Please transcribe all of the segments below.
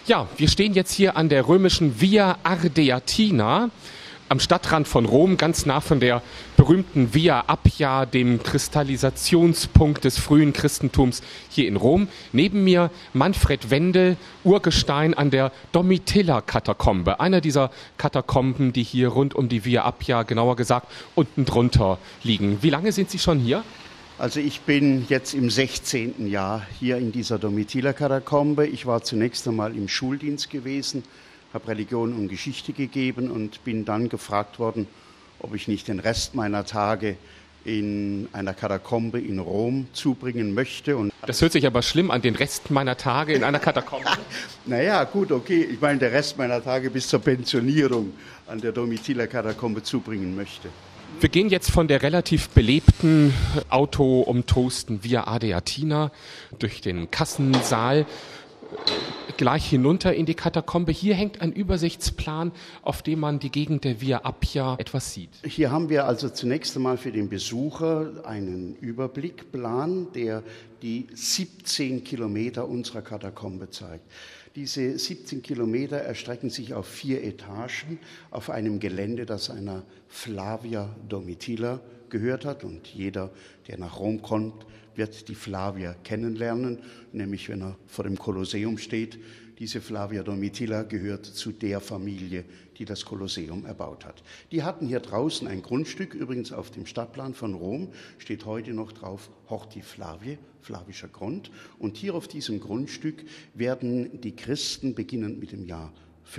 Ja, wir stehen jetzt hier an der römischen Via Ardeatina am Stadtrand von Rom, ganz nah von der berühmten Via Appia, dem Kristallisationspunkt des frühen Christentums hier in Rom. Neben mir Manfred Wendel, Urgestein an der Domitilla-Katakombe, einer dieser Katakomben, die hier rund um die Via Appia, genauer gesagt, unten drunter liegen. Wie lange sind Sie schon hier? Also ich bin jetzt im 16. Jahr hier in dieser Domitilla-Katakombe. Ich war zunächst einmal im Schuldienst gewesen, habe Religion und Geschichte gegeben und bin dann gefragt worden, ob ich nicht den Rest meiner Tage in einer Katakombe in Rom zubringen möchte. Und das hört sich aber schlimm an, den Rest meiner Tage in einer Katakombe. Naja, gut, okay. Ich meine, der Rest meiner Tage bis zur Pensionierung an der Domitilla-Katakombe zubringen möchte. Wir gehen jetzt von der relativ belebten, autoumtosten Via Ardeatina durch den Kassensaal gleich hinunter in die Katakombe. Hier hängt ein Übersichtsplan, auf dem man die Gegend der Via Appia etwas sieht. Hier haben wir also zunächst einmal für den Besucher einen Überblickplan, der die 17 Kilometer unserer Katakombe zeigt. Diese 17 Kilometer erstrecken sich auf 4 Etagen auf einem Gelände, das einer Flavia Domitilla gehört hat. Und jeder, der nach Rom kommt, wird die Flavia kennenlernen, nämlich wenn er vor dem Kolosseum steht. Diese Flavia Domitilla gehört zu der Familie, die das Kolosseum erbaut hat. Die hatten hier draußen ein Grundstück, übrigens auf dem Stadtplan von Rom, steht heute noch drauf Horti Flaviae, flavischer Grund. Und hier auf diesem Grundstück werden die Christen, beginnend mit dem Jahr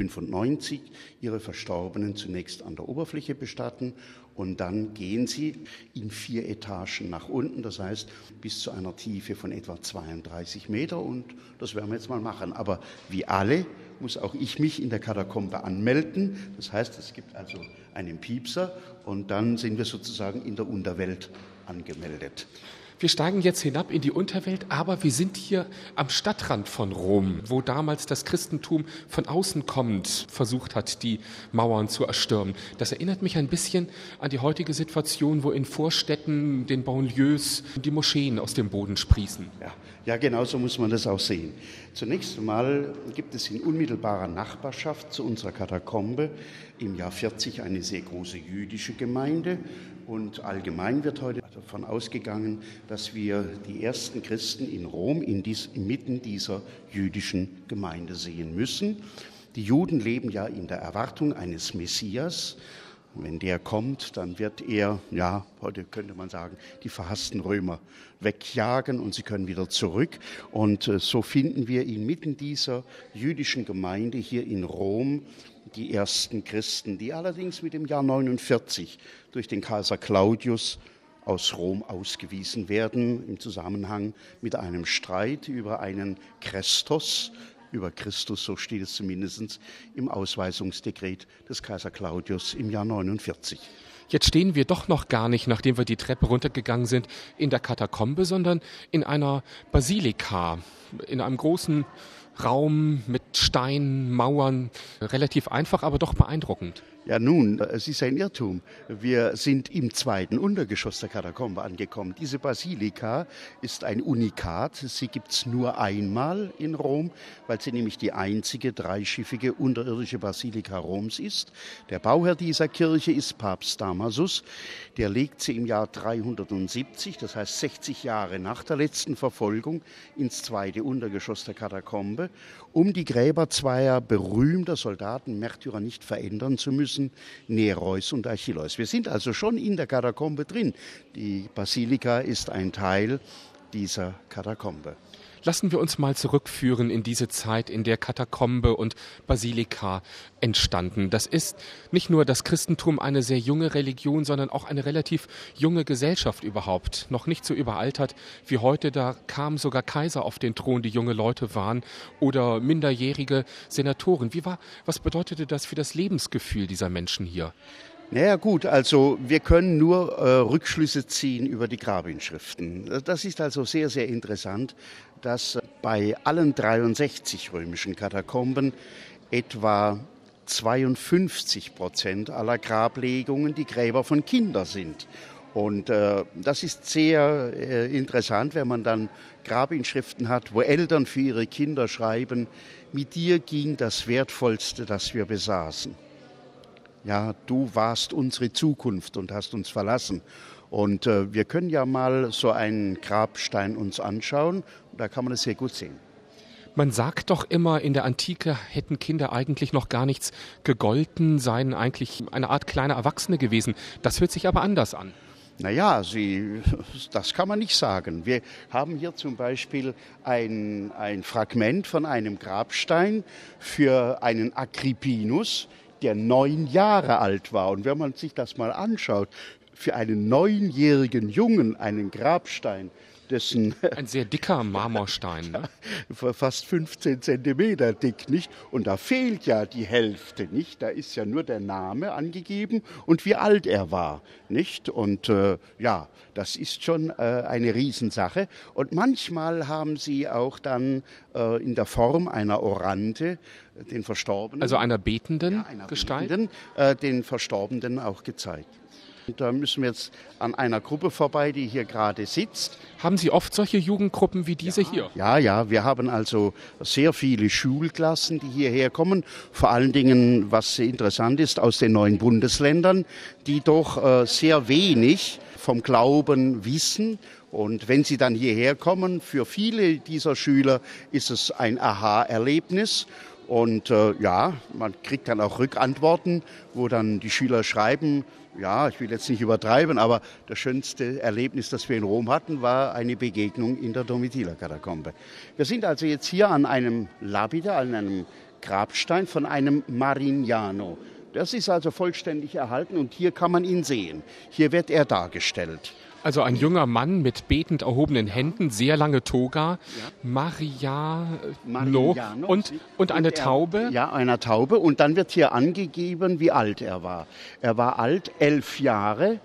95, ihre Verstorbenen zunächst an der Oberfläche bestatten und dann gehen sie in 4 Etagen nach unten, das heißt bis zu einer Tiefe von etwa 32 Meter und das werden wir jetzt mal machen. Aber wie alle muss auch ich mich in der Katakombe anmelden, das heißt es gibt also einen Piepser und dann sind wir sozusagen in der Unterwelt angemeldet. Wir steigen jetzt hinab in die Unterwelt, aber wir sind hier am Stadtrand von Rom, wo damals das Christentum von außen kommend versucht hat, die Mauern zu erstürmen. Das erinnert mich ein bisschen an die heutige Situation, wo in Vorstädten, den Banlieues, die Moscheen aus dem Boden sprießen. Ja, genau so muss man das auch sehen. Zunächst einmal gibt es in unmittelbarer Nachbarschaft zu unserer Katakombe im Jahr 40 eine sehr große jüdische Gemeinde. Und allgemein wird heute davon ausgegangen, dass wir die ersten Christen in Rom inmitten dieser jüdischen Gemeinde sehen müssen. Die Juden leben ja in der Erwartung eines Messias. Wenn der kommt, dann wird er, ja, heute könnte man sagen, die verhassten Römer wegjagen und sie können wieder zurück. Und so finden wir inmitten dieser jüdischen Gemeinde hier in Rom die ersten Christen, die allerdings mit dem Jahr 49 durch den Kaiser Claudius aus Rom ausgewiesen werden, im Zusammenhang mit einem Streit über einen Christos, über Christus, so steht es zumindest im Ausweisungsdekret des Kaiser Claudius im Jahr 49. Jetzt stehen wir doch noch gar nicht, nachdem wir die Treppe runtergegangen sind, in der Katakombe, sondern in einer Basilika, in einem großen Raum mit Steinmauern, relativ einfach, aber doch beeindruckend. Ja nun, es ist ein Irrtum. Wir sind im 2. Untergeschoss der Katakombe angekommen. Diese Basilika ist ein Unikat. Sie gibt es nur einmal in Rom, weil sie nämlich die einzige dreischiffige unterirdische Basilika Roms ist. Der Bauherr dieser Kirche ist Papst Damasus. Der legt sie im Jahr 370, das heißt 60 Jahre nach der letzten Verfolgung, ins 2. Untergeschoss der Katakombe, um die Gräber zweier berühmter Soldaten, Märtyrer nicht verändern zu müssen, Nereus und Achilleus. Wir sind also schon in der Katakombe drin. Die Basilika ist ein Teil dieser Katakombe. Lassen wir uns mal zurückführen in diese Zeit, in der Katakombe und Basilika entstanden. Das ist nicht nur das Christentum eine sehr junge Religion, sondern auch eine relativ junge Gesellschaft überhaupt. Noch nicht so überaltert wie heute, da kamen sogar Kaiser auf den Thron, die junge Leute waren, oder minderjährige Senatoren. Was bedeutete das für das Lebensgefühl dieser Menschen hier? Naja gut, also wir können nur Rückschlüsse ziehen über die Grabinschriften. Das ist also sehr, sehr interessant, dass bei allen 63 römischen Katakomben etwa 52% aller Grablegungen die Gräber von Kindern sind. Und das ist sehr interessant, wenn man dann Grabinschriften hat, wo Eltern für ihre Kinder schreiben, mit dir ging das Wertvollste, das wir besaßen. Ja, du warst unsere Zukunft und hast uns verlassen. Und wir können ja mal so einen Grabstein uns anschauen, da kann man es sehr gut sehen. Man sagt doch immer, in der Antike hätten Kinder eigentlich noch gar nichts gegolten, seien eigentlich eine Art kleine Erwachsene gewesen. Das hört sich aber anders an. Naja, das kann man nicht sagen. Wir haben hier zum Beispiel ein Fragment von einem Grabstein für einen Agrippinus, der 9 Jahre alt war. Und wenn man sich das mal anschaut, für einen 9-jährigen Jungen einen Grabstein, dessen ein sehr dicker Marmorstein, ne? Fast 15 Zentimeter dick, nicht? Und da fehlt ja die Hälfte, nicht? Da ist ja nur der Name angegeben und wie alt er war, nicht? Und ja, das ist schon eine Riesensache. Und manchmal haben sie auch dann in der Form einer Orante den Verstorbenen, also einer betenden Gestalt, den Verstorbenen auch gezeigt. Da müssen wir jetzt an einer Gruppe vorbei, die hier gerade sitzt. Haben Sie oft solche Jugendgruppen wie diese hier? Ja, wir haben also sehr viele Schulklassen, die hierher kommen. Vor allen Dingen, was interessant ist, aus den 9 Bundesländern, die doch sehr wenig vom Glauben wissen. Und wenn sie dann hierher kommen, für viele dieser Schüler ist es ein Aha-Erlebnis. Und ja, man kriegt dann auch Rückantworten, wo dann die Schüler schreiben, ja, ich will jetzt nicht übertreiben, aber das schönste Erlebnis, das wir in Rom hatten, war eine Begegnung in der Domitiller-Katakombe. Wir sind also jetzt hier an einem Lapide, an einem Grabstein von einem Marignano. Das ist also vollständig erhalten und hier kann man ihn sehen. Hier wird er dargestellt. Also ein junger Mann mit betend erhobenen Händen, sehr lange Toga, Marignano und eine Taube. Ja, eine Taube. Und dann wird hier angegeben, wie alt er war. Er war alt 11 Jahre,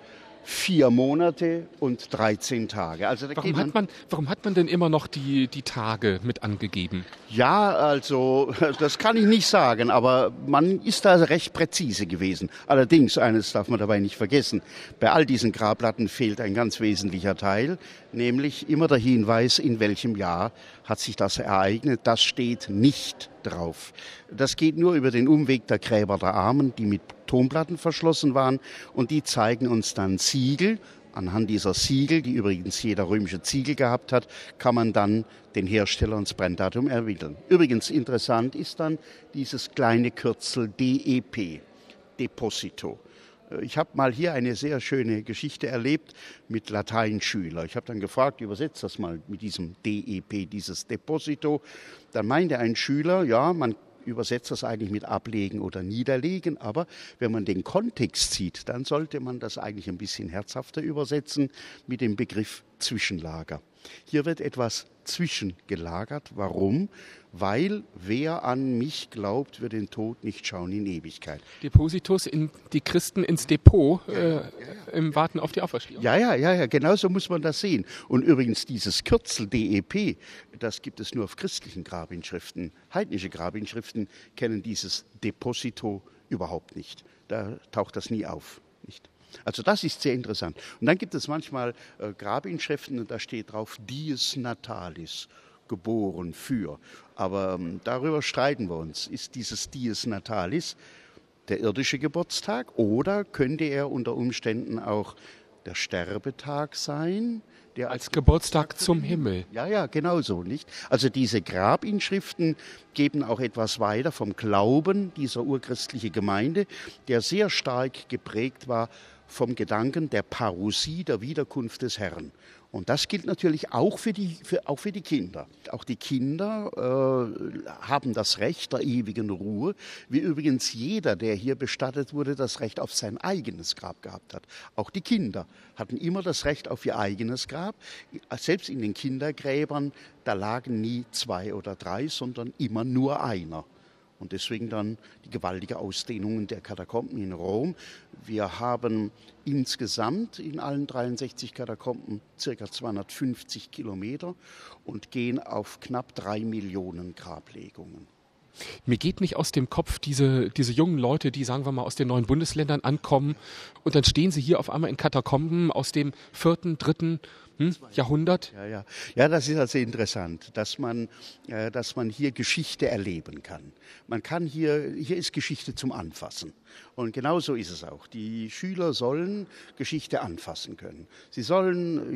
4 Monate und 13 Tage. Also warum hat man denn immer noch die Tage mit angegeben? Ja, also das kann ich nicht sagen, aber man ist da recht präzise gewesen. Allerdings, eines darf man dabei nicht vergessen, bei all diesen Grabplatten fehlt ein ganz wesentlicher Teil, nämlich immer der Hinweis, in welchem Jahr hat sich das ereignet. Das steht nicht drauf. Das geht nur über den Umweg der Gräber der Armen, die mit Tonplatten verschlossen waren, und die zeigen uns dann Siegel. Anhand dieser Siegel, die übrigens jeder römische Ziegel gehabt hat, kann man dann den Hersteller und das Brenndatum ermitteln. Übrigens interessant ist dann dieses kleine Kürzel DEP, Deposito. Ich habe mal hier eine sehr schöne Geschichte erlebt mit Lateinschülern. Ich habe dann gefragt, übersetzt das mal mit diesem DEP, dieses Deposito. Dann meinte ein Schüler, ja, man übersetzt das eigentlich mit ablegen oder niederlegen, aber wenn man den Kontext sieht, dann sollte man das eigentlich ein bisschen herzhafter übersetzen mit dem Begriff Zwischenlager. Hier wird etwas zwischengelagert. Warum? Weil wer an mich glaubt, wird den Tod nicht schauen in Ewigkeit. Depositus, die Christen ins Depot im Warten auf die Auferstehung. Ja, genau so muss man das sehen. Und übrigens dieses Kürzel DEP, das gibt es nur auf christlichen Grabinschriften. Heidnische Grabinschriften kennen dieses Deposito überhaupt nicht. Da taucht das nie auf. Nicht? Also das ist sehr interessant. Und dann gibt es manchmal Grabinschriften und da steht drauf Dies Natalis, geboren für. Aber darüber streiten wir uns. Ist dieses Dies Natalis der irdische Geburtstag oder könnte er unter Umständen auch der Sterbetag sein? Der als Geburtstag zum Himmel. Ja, genau so, nicht? Also diese Grabinschriften geben auch etwas weiter vom Glauben dieser urchristlichen Gemeinde, der sehr stark geprägt war vom Gedanken der Parousie, der Wiederkunft des Herrn. Und das gilt natürlich auch für die Kinder. Auch die Kinder haben das Recht der ewigen Ruhe, wie übrigens jeder, der hier bestattet wurde, das Recht auf sein eigenes Grab gehabt hat. Auch die Kinder hatten immer das Recht auf ihr eigenes Grab. Selbst in den Kindergräbern, da lagen nie 2 oder 3, sondern immer nur einer. Und deswegen dann die gewaltige Ausdehnung der Katakomben in Rom. Wir haben insgesamt in allen 63 Katakomben ca. 250 Kilometer und gehen auf knapp 3 Millionen Grablegungen. Mir geht nicht aus dem Kopf diese jungen Leute, die, sagen wir mal, aus den neuen Bundesländern ankommen und dann stehen sie hier auf einmal in Katakomben aus dem 4., 3. Jahrhundert. Ja, das ist also interessant, dass man hier Geschichte erleben kann. Man kann hier ist Geschichte zum Anfassen. Und genau so ist es auch. Die Schüler sollen Geschichte anfassen können. Sie sollen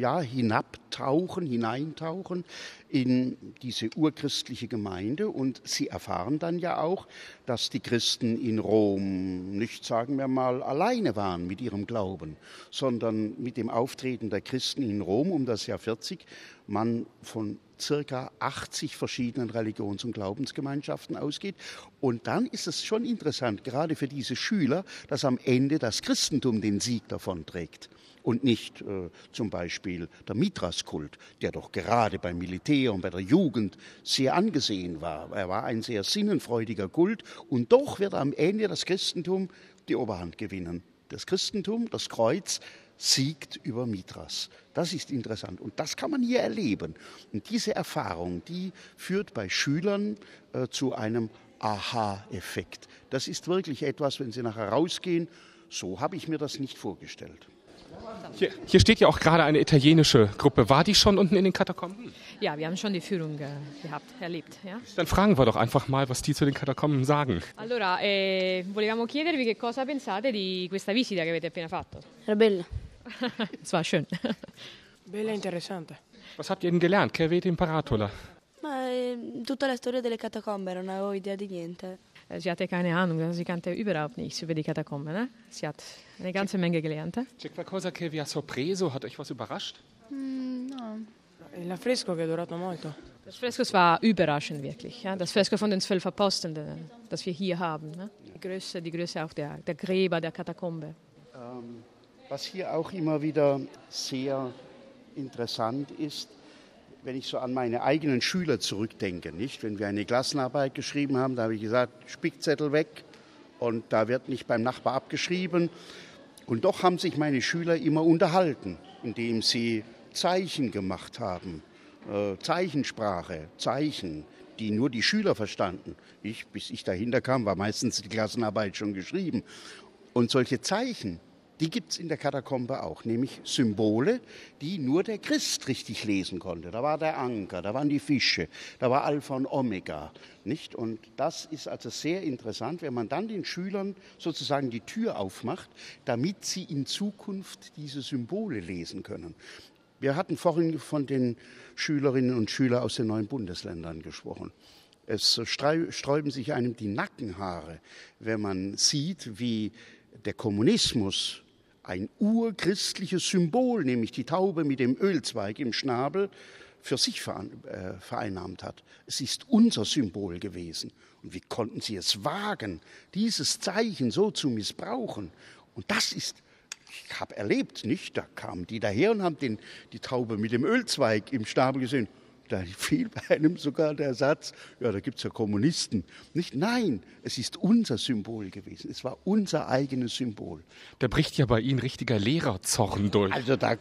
hineintauchen in diese urchristliche Gemeinde und sie erfahren dann ja auch, dass die Christen in Rom nicht, sagen wir mal, alleine waren mit ihrem Glauben, sondern mit dem Auftreten der Christen in Rom um das Jahr 40 man von circa 80 verschiedenen Religions- und Glaubensgemeinschaften ausgeht. Und dann ist es schon interessant, gerade für diese Schüler, dass am Ende das Christentum den Sieg davonträgt. Und nicht zum Beispiel der Mithraskult, der doch gerade beim Militär und bei der Jugend sehr angesehen war. Er war ein sehr sinnenfreudiger Kult und doch wird am Ende das Christentum die Oberhand gewinnen. Das Christentum, das Kreuz, siegt über Mithras. Das ist interessant und das kann man hier erleben. Und diese Erfahrung, die führt bei Schülern zu einem Aha-Effekt. Das ist wirklich etwas, wenn sie nachher rausgehen, so habe ich mir das nicht vorgestellt. Hier steht ja auch gerade eine italienische Gruppe. War die schon unten in den Katakomben? Ja, wir haben schon die Führung erlebt. Ja? Dann fragen wir doch einfach mal, was die zu den Katakomben sagen. Allora, volevamo chiedervi che cosa pensate di questa visita che avete appena fatto. Era bella. Es war schön. Bella e interessante. Was habt ihr denn gelernt? Che avete imparato là? Ma tutta la storia delle catacombe, non avevo idea di niente. Sie hatte keine Ahnung, sie kannte überhaupt nichts über die Katakomben. Ne? Sie hat eine ganze Menge gelernt. C'è qualcosa che vi ha sorpreso? Hat euch was überrascht? No. L'affresco che è durato molto. Das Fresko war überraschend wirklich. Ja? Das Fresko von den 12 Aposteln, das wir hier haben. Ne? Die Größe auch der Gräber, der Katakombe. Was hier auch immer wieder sehr interessant ist, wenn ich so an meine eigenen Schüler zurückdenke, nicht? Wenn wir eine Klassenarbeit geschrieben haben, da habe ich gesagt, Spickzettel weg und da wird nicht beim Nachbar abgeschrieben. Und doch haben sich meine Schüler immer unterhalten, indem sie Zeichen gemacht haben, Zeichensprache, Zeichen, die nur die Schüler verstanden. Bis ich dahinter kam, war meistens die Klassenarbeit schon geschrieben. Und solche Zeichen, die gibt es in der Katakombe auch, nämlich Symbole, die nur der Christ richtig lesen konnte. Da war der Anker, da waren die Fische, da war Alpha und Omega. Nicht? Und das ist also sehr interessant, wenn man dann den Schülern sozusagen die Tür aufmacht, damit sie in Zukunft diese Symbole lesen können. Wir hatten vorhin von den Schülerinnen und Schülern aus den neuen Bundesländern gesprochen. Es sträuben sich einem die Nackenhaare, wenn man sieht, wie der Kommunismus ein urchristliches Symbol, nämlich die Taube mit dem Ölzweig im Schnabel, für sich vereinnahmt hat. Es ist unser Symbol gewesen. Und wie konnten sie es wagen, dieses Zeichen so zu missbrauchen? Und das ist, ich habe erlebt, nicht? Da kamen die daher und haben die Taube mit dem Ölzweig im Schnabel gesehen. Da fiel bei einem sogar der Satz, ja, da gibt es ja Kommunisten. Nicht? Nein, es ist unser Symbol gewesen. Es war unser eigenes Symbol. Da bricht ja bei Ihnen richtiger Lehrerzorn durch. Also da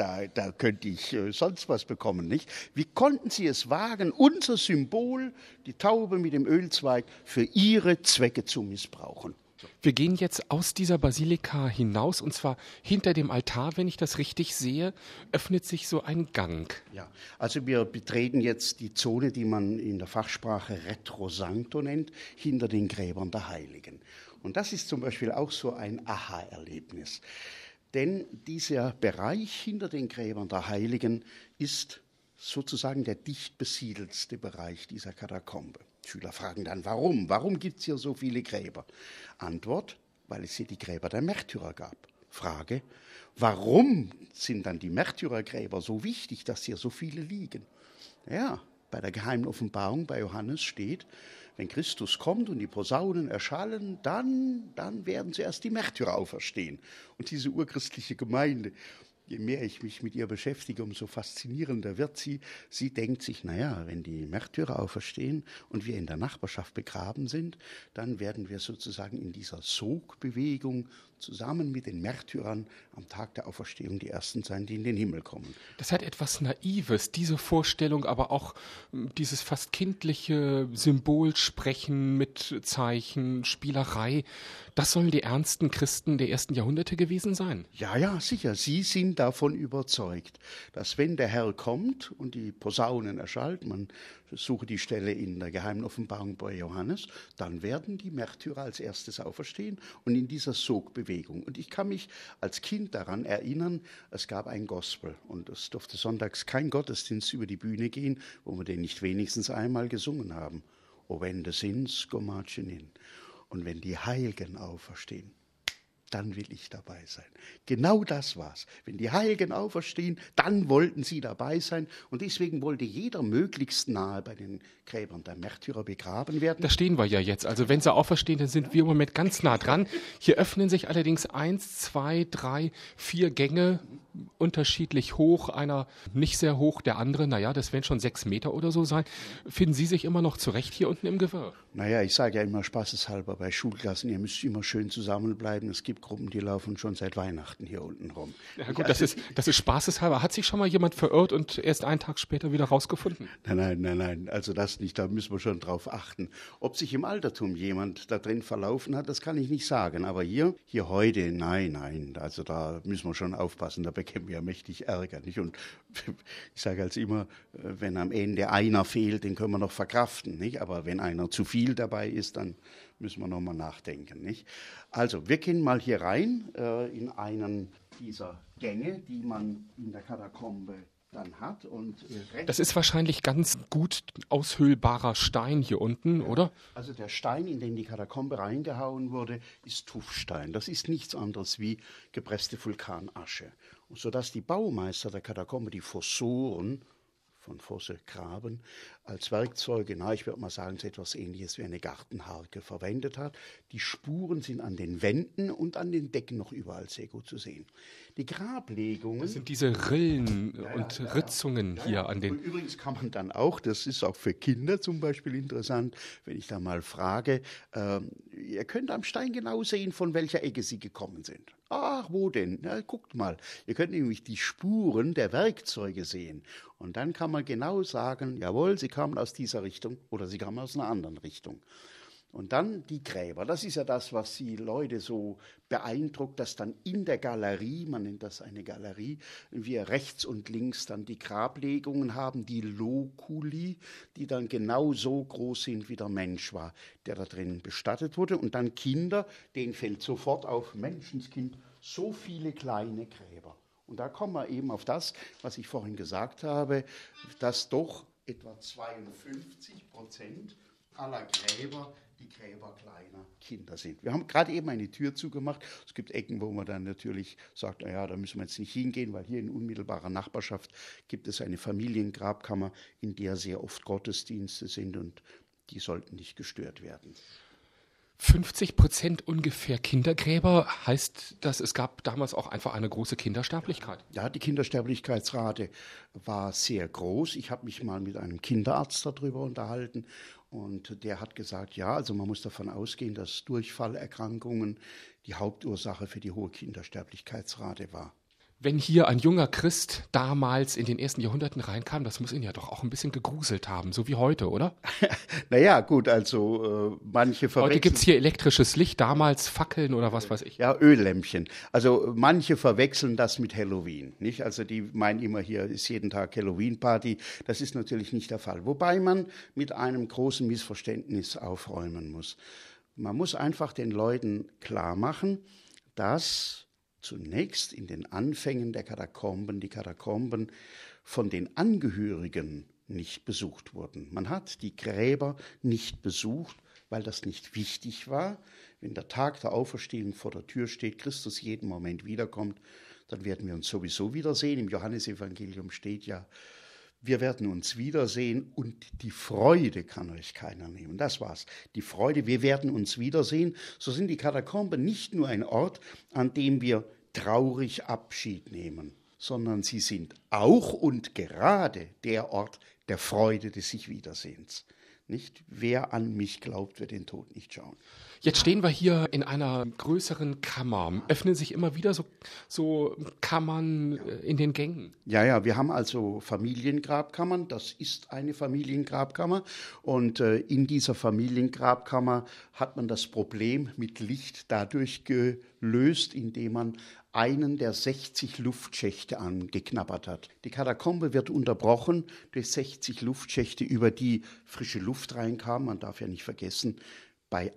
könnte ich sonst was bekommen, nicht? Wie konnten Sie es wagen, unser Symbol, die Taube mit dem Ölzweig, für Ihre Zwecke zu missbrauchen? Wir gehen jetzt aus dieser Basilika hinaus und zwar hinter dem Altar, wenn ich das richtig sehe, öffnet sich so ein Gang. Ja, also wir betreten jetzt die Zone, die man in der Fachsprache Retrosancto nennt, hinter den Gräbern der Heiligen. Und das ist zum Beispiel auch so ein Aha-Erlebnis. Denn dieser Bereich hinter den Gräbern der Heiligen ist sozusagen der dicht besiedelste Bereich dieser Katakombe. Schüler fragen dann, warum? Warum gibt es hier so viele Gräber? Antwort, weil es hier die Gräber der Märtyrer gab. Frage, warum sind dann die Märtyrergräber so wichtig, dass hier so viele liegen? Ja, bei der geheimen Offenbarung bei Johannes steht, wenn Christus kommt und die Posaunen erschallen, dann werden zuerst die Märtyrer auferstehen. Und diese urchristliche Gemeinde, je mehr ich mich mit ihr beschäftige, umso faszinierender wird sie. Sie denkt sich, naja, wenn die Märtyrer auferstehen und wir in der Nachbarschaft begraben sind, dann werden wir sozusagen in dieser Sogbewegung zusammen mit den Märtyrern am Tag der Auferstehung die Ersten sein, die in den Himmel kommen. Das hat etwas Naives, diese Vorstellung, aber auch dieses fast kindliche Symbolsprechen mit Zeichen, Spielerei. Das sollen die ernsten Christen der ersten Jahrhunderte gewesen sein. Ja, ja, sicher. Sie sind davon überzeugt, dass wenn der Herr kommt und die Posaunen erschallt, man suche die Stelle in der geheimen Offenbarung bei Johannes, dann werden die Märtyrer als erstes auferstehen und in dieser Sogbewegung. Und ich kann mich als Kind daran erinnern, es gab ein Gospel und es durfte sonntags kein Gottesdienst über die Bühne gehen, wo wir den nicht wenigstens einmal gesungen haben. O wenn de sins go marchen in. Und wenn die Heiligen auferstehen, dann will ich dabei sein. Genau das war's. Wenn die Heiligen auferstehen, dann wollten sie dabei sein. Und deswegen wollte jeder möglichst nahe bei den Gräbern der Märtyrer begraben werden. Da stehen wir ja jetzt. Also wenn sie auferstehen, dann sind wir im Moment ganz nah dran. Hier öffnen sich allerdings 1, 2, 3, 4 Gänge unterschiedlich hoch. Einer nicht sehr hoch, der andere, naja, das werden schon 6 Meter oder so sein. Finden Sie sich immer noch zurecht hier unten im Gewirr? Naja, ich sage ja immer spaßeshalber bei Schulklassen, ihr müsst immer schön zusammenbleiben. Es gibt Gruppen, die laufen schon seit Weihnachten hier unten rum. Ja, gut, das ist spaßeshalber. Hat sich schon mal jemand verirrt und erst einen Tag später wieder rausgefunden? Nein, also das nicht, da müssen wir schon drauf achten. Ob sich im Altertum jemand da drin verlaufen hat, das kann ich nicht sagen. Aber hier heute, nein, also da müssen wir schon aufpassen, da bekämen wir mächtig Ärger. Nicht? Und ich sage also immer, wenn am Ende einer fehlt, den können wir noch verkraften. Nicht? Aber wenn einer zu viel dabei ist, dann müssen wir nochmal nachdenken. Nicht? Also, wir gehen mal hier rein in einen dieser Gänge, die man in der Katakombe dann hat. Und das ist wahrscheinlich ganz gut aushöhlbarer Stein hier unten, oder? Also der Stein, in den die Katakombe reingehauen wurde, ist Tuffstein. Das ist nichts anderes wie gepresste Vulkanasche. Sodass die Baumeister der Katakombe, die Fossoren, von Fosse graben, als Werkzeuge, ich würde mal sagen, so etwas Ähnliches wie eine Gartenharke verwendet hat. Die Spuren sind an den Wänden und an den Decken noch überall sehr gut zu sehen. Die Grablegungen... Das sind diese Rillen und Ritzungen hier an den... Und übrigens kann man dann auch, das ist auch für Kinder zum Beispiel interessant, wenn ich da mal frage, ihr könnt am Stein genau sehen, von welcher Ecke sie gekommen sind. Ach, wo denn? Na, guckt mal. Ihr könnt nämlich die Spuren der Werkzeuge sehen. Und dann kann man genau sagen, jawohl, sie kamen aus dieser Richtung oder sie kamen aus einer anderen Richtung. Und dann die Gräber. Das ist ja das, was die Leute so beeindruckt, dass dann in der Galerie, man nennt das eine Galerie, wir rechts und links dann die Grablegungen haben, die Loculi, die dann genau so groß sind, wie der Mensch war, der da drin bestattet wurde. Und dann Kinder, denen fällt sofort auf, Menschenskind, so viele kleine Gräber. Und da kommen wir eben auf das, was ich vorhin gesagt habe, dass doch etwa 52% aller Gräber die Gräber kleiner Kinder sind. Wir haben gerade eben eine Tür zugemacht. Es gibt Ecken, wo man dann natürlich sagt, naja, da müssen wir jetzt nicht hingehen, weil hier in unmittelbarer Nachbarschaft gibt es eine Familiengrabkammer, in der sehr oft Gottesdienste sind und die sollten nicht gestört werden. 50% ungefähr Kindergräber, heißt das, es gab damals auch einfach eine große Kindersterblichkeit? Ja, die Kindersterblichkeitsrate war sehr groß. Ich habe mich mal mit einem Kinderarzt darüber unterhalten und der hat gesagt, ja, also man muss davon ausgehen, dass Durchfallerkrankungen die Hauptursache für die hohe Kindersterblichkeitsrate war. Wenn hier ein junger Christ damals in den ersten Jahrhunderten reinkam, das muss ihn ja doch auch ein bisschen gegruselt haben, so wie heute, oder? Naja, gut, also manche verwechseln... Heute gibt es hier elektrisches Licht, damals Fackeln oder was weiß ich. Ja, Öllämpchen. Also manche verwechseln das mit Halloween, nicht? Also die meinen immer, hier ist jeden Tag Halloween-Party. Das ist natürlich nicht der Fall. Wobei man mit einem großen Missverständnis aufräumen muss. Man muss einfach den Leuten klar machen, dass zunächst in den Anfängen der Katakomben die Katakomben von den Angehörigen nicht besucht wurden. Man hat die Gräber nicht besucht, weil das nicht wichtig war. Wenn der Tag der Auferstehung vor der Tür steht, Christus jeden Moment wiederkommt, dann werden wir uns sowieso wiedersehen. Im Johannesevangelium steht ja, wir werden uns wiedersehen und die Freude kann euch keiner nehmen. Das war's. Die Freude, wir werden uns wiedersehen. So sind die Katakomben nicht nur ein Ort, an dem wir traurig Abschied nehmen, sondern sie sind auch und gerade der Ort der Freude des Sich-Wiedersehens. Nicht? Wer an mich glaubt, wird den Tod nicht schauen. Jetzt stehen wir hier in einer größeren Kammer. Öffnen sich immer wieder so Kammern in den Gängen? Ja, wir haben also Familiengrabkammern. Das ist eine Familiengrabkammer. Und in dieser Familiengrabkammer hat man das Problem mit Licht dadurch gelöst, indem man einen der 60 Luftschächte angeknabbert hat. Die Katakombe wird unterbrochen durch 60 Luftschächte, über die frische Luft reinkam. Man darf ja nicht vergessen, bei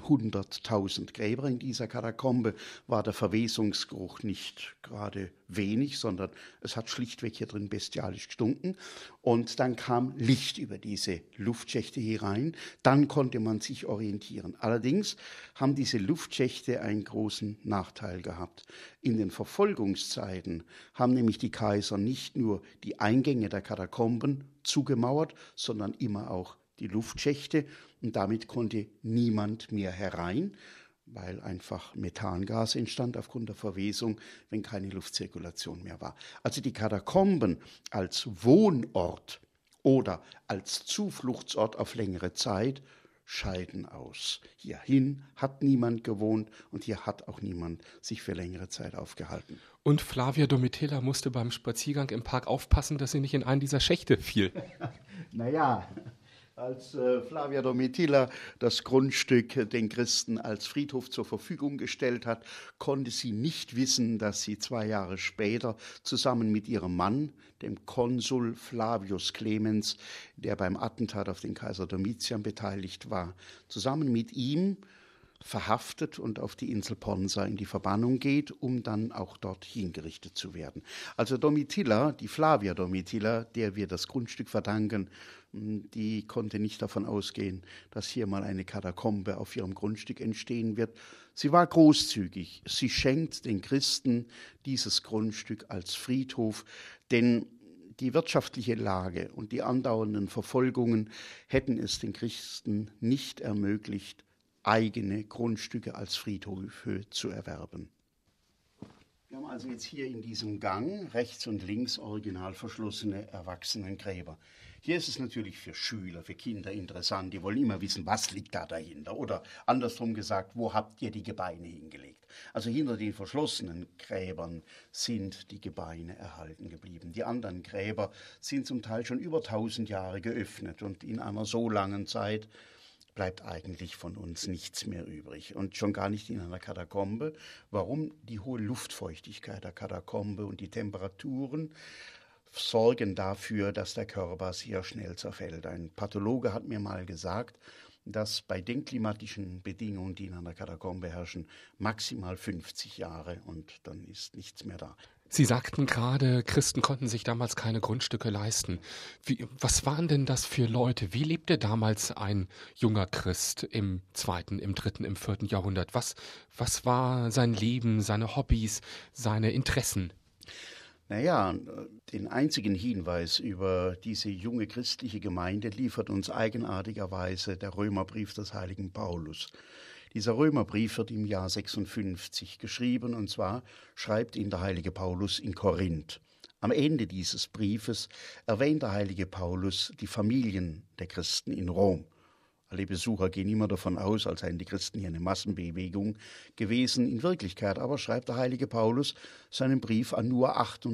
100.000 Gräbern in dieser Katakombe war der Verwesungsgeruch nicht gerade wenig, sondern es hat schlichtweg hier drin bestialisch gestunken. Und dann kam Licht über diese Luftschächte herein. Dann konnte man sich orientieren. Allerdings haben diese Luftschächte einen großen Nachteil gehabt. In den Verfolgungszeiten haben nämlich die Kaiser nicht nur die Eingänge der Katakomben zugemauert, sondern immer auch die Luftschächte, und damit konnte niemand mehr herein, weil einfach Methangas entstand aufgrund der Verwesung, wenn keine Luftzirkulation mehr war. Also die Katakomben als Wohnort oder als Zufluchtsort auf längere Zeit scheiden aus. Hierhin hat niemand gewohnt und hier hat auch niemand sich für längere Zeit aufgehalten. Und Flavia Domitilla musste beim Spaziergang im Park aufpassen, dass sie nicht in einen dieser Schächte fiel. Naja, als Flavia Domitilla das Grundstück den Christen als Friedhof zur Verfügung gestellt hat, konnte sie nicht wissen, dass sie 2 Jahre später zusammen mit ihrem Mann, dem Konsul Flavius Clemens, der beim Attentat auf den Kaiser Domitian beteiligt war, zusammen mit ihm verhaftet und auf die Insel Ponza in die Verbannung geht, um dann auch dort hingerichtet zu werden. Also Domitilla, die Flavia Domitilla, der wir das Grundstück verdanken, die konnte nicht davon ausgehen, dass hier mal eine Katakombe auf ihrem Grundstück entstehen wird. Sie war großzügig. Sie schenkt den Christen dieses Grundstück als Friedhof, denn die wirtschaftliche Lage und die andauernden Verfolgungen hätten es den Christen nicht ermöglicht, eigene Grundstücke als Friedhöfe zu erwerben. Wir haben also jetzt hier in diesem Gang rechts und links original verschlossene Erwachsenengräber. Hier ist es natürlich für Schüler, für Kinder interessant. Die wollen immer wissen, was liegt da dahinter? Oder andersrum gesagt, wo habt ihr die Gebeine hingelegt? Also hinter den verschlossenen Gräbern sind die Gebeine erhalten geblieben. Die anderen Gräber sind zum Teil schon über 1000 Jahre geöffnet. Und in einer so langen Zeit bleibt eigentlich von uns nichts mehr übrig. Und schon gar nicht in einer Katakombe. Warum? Die hohe Luftfeuchtigkeit der Katakombe und die Temperaturen sorgen dafür, dass der Körper sehr schnell zerfällt. Ein Pathologe hat mir mal gesagt, dass bei den klimatischen Bedingungen, die in einer Katakombe herrschen, maximal 50 Jahre und dann ist nichts mehr da. Sie sagten gerade, Christen konnten sich damals keine Grundstücke leisten. Was waren denn das für Leute? Wie lebte damals ein junger Christ im 2., im 3., im 4. Jahrhundert? Was war sein Leben, seine Hobbys, seine Interessen? Naja, den einzigen Hinweis über diese junge christliche Gemeinde liefert uns eigenartigerweise der Römerbrief des heiligen Paulus. Dieser Römerbrief wird im Jahr 56 geschrieben, und zwar schreibt ihn der heilige Paulus in Korinth. Am Ende dieses Briefes erwähnt der heilige Paulus die Familien der Christen in Rom. Alle Besucher gehen immer davon aus, als seien die Christen hier eine Massenbewegung gewesen. In Wirklichkeit aber schreibt der heilige Paulus seinen Brief an nur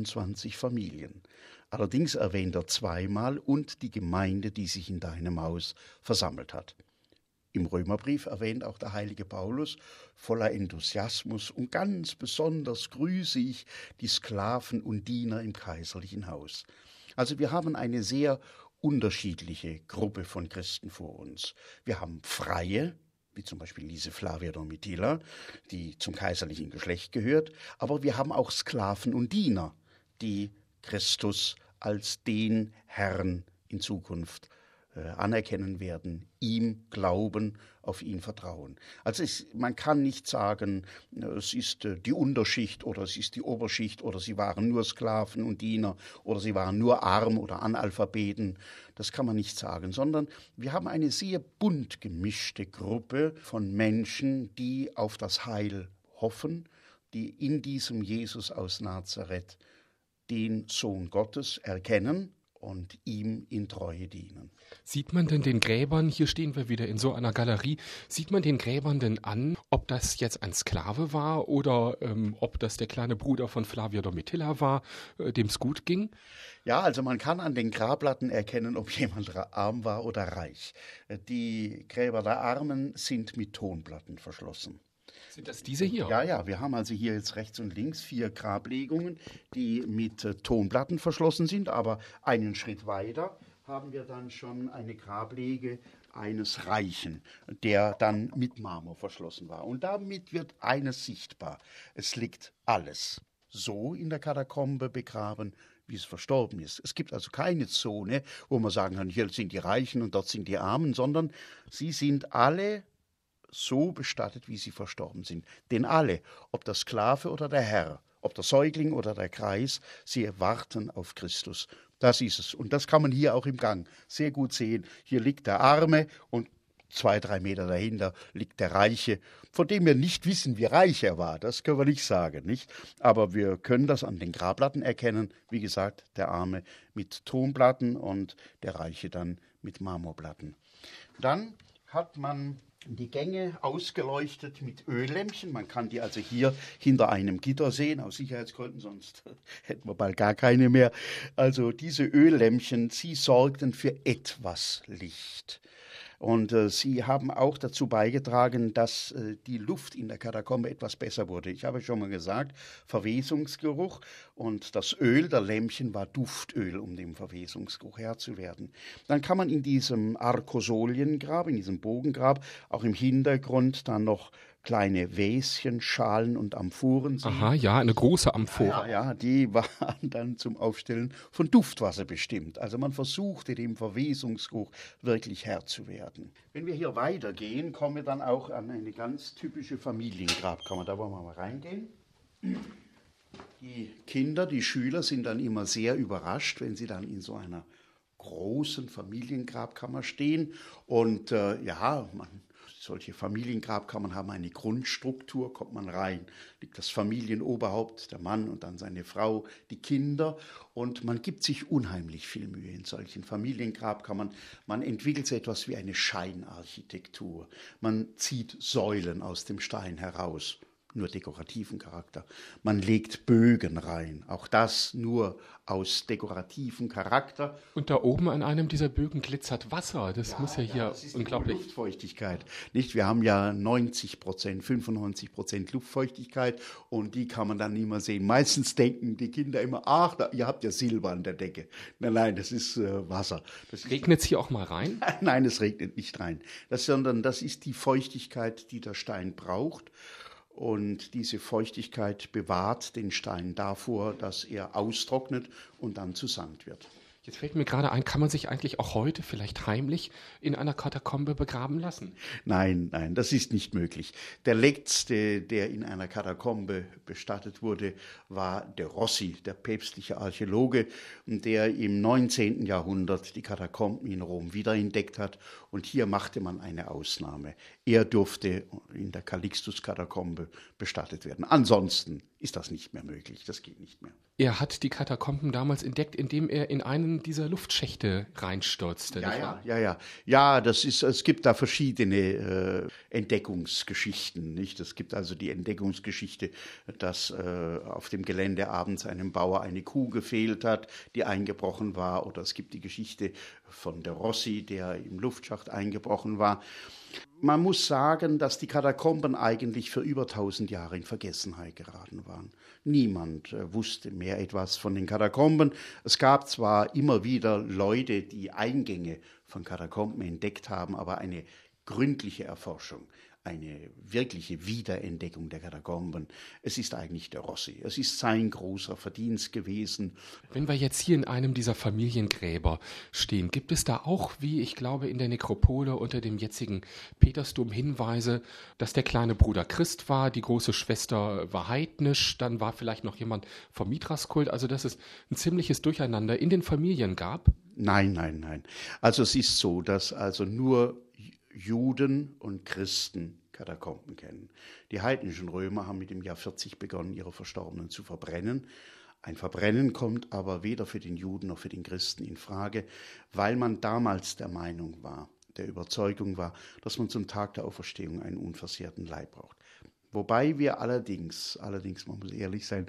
28 Familien. Allerdings erwähnt er zweimal und die Gemeinde, die sich in deinem Haus versammelt hat. Im Römerbrief erwähnt auch der heilige Paulus voller Enthusiasmus und ganz besonders grüße ich die Sklaven und Diener im kaiserlichen Haus. Also wir haben eine sehr unterschiedliche Gruppe von Christen vor uns. Wir haben Freie, wie zum Beispiel diese Flavia Domitilla, die zum kaiserlichen Geschlecht gehört, aber wir haben auch Sklaven und Diener, die Christus als den Herrn in Zukunft anerkennen werden, ihm glauben, auf ihn vertrauen. Also man kann nicht sagen, es ist die Unterschicht oder es ist die Oberschicht oder sie waren nur Sklaven und Diener oder sie waren nur arm oder Analphabeten. Das kann man nicht sagen, sondern wir haben eine sehr bunt gemischte Gruppe von Menschen, die auf das Heil hoffen, die in diesem Jesus aus Nazareth den Sohn Gottes erkennen und ihm in Treue dienen. Sieht man denn den Gräbern, hier stehen wir wieder in so einer Galerie, sieht man den Gräbern denn an, ob das jetzt ein Sklave war oder ob das der kleine Bruder von Flavia Domitilla war, dem es gut ging? Ja, also man kann an den Grabplatten erkennen, ob jemand arm war oder reich. Die Gräber der Armen sind mit Tonplatten verschlossen. Sind das diese hier? Ja, wir haben also hier jetzt rechts und links 4 Grablegungen, die mit Tonplatten verschlossen sind, aber einen Schritt weiter haben wir dann schon eine Grablege eines Reichen, der dann mit Marmor verschlossen war. Und damit wird eines sichtbar: Es liegt alles so in der Katakombe begraben, wie es verstorben ist. Es gibt also keine Zone, wo man sagen kann, hier sind die Reichen und dort sind die Armen, sondern sie sind alle so bestattet, wie sie verstorben sind. Denn alle, ob der Sklave oder der Herr, ob der Säugling oder der Greis, sie warten auf Christus. Das ist es. Und das kann man hier auch im Gang sehr gut sehen. Hier liegt der Arme und 2-3 Meter dahinter liegt der Reiche, von dem wir nicht wissen, wie reich er war. Das können wir nicht sagen, nicht? Aber wir können das an den Grabplatten erkennen. Wie gesagt, der Arme mit Tonplatten und der Reiche dann mit Marmorplatten. Dann hat man die Gänge ausgeleuchtet mit Öllämpchen. Man kann die also hier hinter einem Gitter sehen, aus Sicherheitsgründen, sonst hätten wir bald gar keine mehr. Also diese Öllämpchen, sie sorgten für etwas Licht. Und sie haben auch dazu beigetragen, dass die Luft in der Katakombe etwas besser wurde. Ich habe schon mal gesagt, Verwesungsgeruch, und das Öl der Lämpchen war Duftöl, um dem Verwesungsgeruch Herr zu werden. Dann kann man in diesem Arkosoliengrab, in diesem Bogengrab, auch im Hintergrund dann noch kleine Wäschen, Schalen und Amphoren sehen. Aha, ja, eine große Amphore. Ja, die waren dann zum Aufstellen von Duftwasser bestimmt. Also man versuchte, dem Verwesungsgeruch wirklich Herr zu werden. Wenn wir hier weitergehen, kommen wir dann auch an eine ganz typische Familiengrabkammer. Da wollen wir mal reingehen. Die Kinder, die Schüler sind dann immer sehr überrascht, wenn sie dann in so einer großen Familiengrabkammer stehen. Und solche Familiengrabkammern haben eine Grundstruktur, kommt man rein, liegt das Familienoberhaupt, der Mann und dann seine Frau, die Kinder, und man gibt sich unheimlich viel Mühe in solchen Familiengrabkammern. Man entwickelt so etwas wie eine Scheinarchitektur. Man zieht Säulen aus dem Stein heraus, nur dekorativen Charakter. Man legt Bögen rein, auch das nur aus dekorativem Charakter. Und da oben an einem dieser Bögen glitzert Wasser. Das muss ja hier das ist unglaublich. Luftfeuchtigkeit. Nicht? Wir haben ja 90%, 95% Luftfeuchtigkeit, und die kann man dann nicht mehr sehen. Meistens denken die Kinder immer, ach, ihr habt ja Silber an der Decke. Nein, das ist Wasser. Regnet es hier auch mal rein? Nein, es regnet nicht rein. Sondern das ist die Feuchtigkeit, die der Stein braucht. Und diese Feuchtigkeit bewahrt den Stein davor, dass er austrocknet und dann zu Sand wird. Jetzt fällt mir gerade ein, kann man sich eigentlich auch heute vielleicht heimlich in einer Katakombe begraben lassen? Nein, das ist nicht möglich. Der letzte, der in einer Katakombe bestattet wurde, war de Rossi, der päpstliche Archäologe, der im 19. Jahrhundert die Katakomben in Rom wiederentdeckt hat. Und hier machte man eine Ausnahme. Er durfte in der Calixtus-Katakombe bestattet werden. Ansonsten ist das nicht mehr möglich, das geht nicht mehr. Er hat die Katakomben damals entdeckt, indem er in einen dieser Luftschächte reinstürzte. Ja. Ja, es gibt da verschiedene Entdeckungsgeschichten, nicht? Es gibt also die Entdeckungsgeschichte, dass auf dem Gelände abends einem Bauer eine Kuh gefehlt hat, die eingebrochen war, oder es gibt die Geschichte von de Rossi, der im Luftschacht eingebrochen war. Man muss sagen, dass die Katakomben eigentlich für über 1000 Jahre in Vergessenheit geraten waren. Niemand wusste mehr etwas von den Katakomben. Es gab zwar immer wieder Leute, die Eingänge von Katakomben entdeckt haben, aber eine gründliche Erforschung, eine wirkliche Wiederentdeckung der Katakomben, es ist eigentlich der Rossi. Es ist sein großer Verdienst gewesen. Wenn wir jetzt hier in einem dieser Familiengräber stehen, gibt es da auch, wie ich glaube, in der Nekropole unter dem jetzigen Petersdom Hinweise, dass der kleine Bruder Christ war, die große Schwester war heidnisch, dann war vielleicht noch jemand vom Mithraskult, also dass es ein ziemliches Durcheinander in den Familien gab? Nein. Also es ist so, dass also nur Juden und Christen Katakomben kennen. Die heidnischen Römer haben mit dem Jahr 40 begonnen, ihre Verstorbenen zu verbrennen. Ein Verbrennen kommt aber weder für den Juden noch für den Christen in Frage, weil man damals der Meinung war, der Überzeugung war, dass man zum Tag der Auferstehung einen unversehrten Leib braucht. Wobei wir allerdings, man muss ehrlich sein,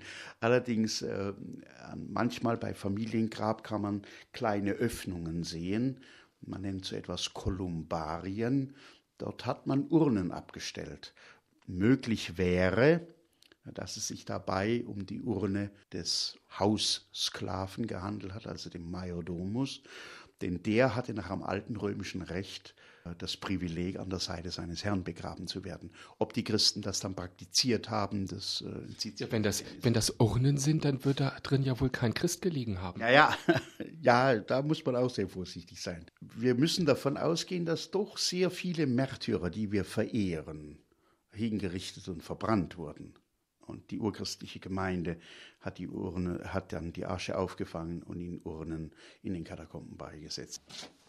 manchmal bei Familiengrabkammern kleine Öffnungen sehen. Man nennt so etwas Kolumbarien. Dort hat man Urnen abgestellt. Möglich wäre, dass es sich dabei um die Urne des Haussklaven gehandelt hat, also dem Majordomus, denn der hatte nach dem alten römischen Recht das Privileg, an der Seite seines Herrn begraben zu werden. Ob die Christen das dann praktiziert haben, das zieht sich. Ja, wenn das Urnen sind, dann wird da drin ja wohl kein Christ gelegen haben. Ja, da muss man auch sehr vorsichtig sein. Wir müssen davon ausgehen, dass doch sehr viele Märtyrer, die wir verehren, hingerichtet und verbrannt wurden. Und die urchristliche Gemeinde hat dann die Asche aufgefangen und in Urnen in den Katakomben beigesetzt.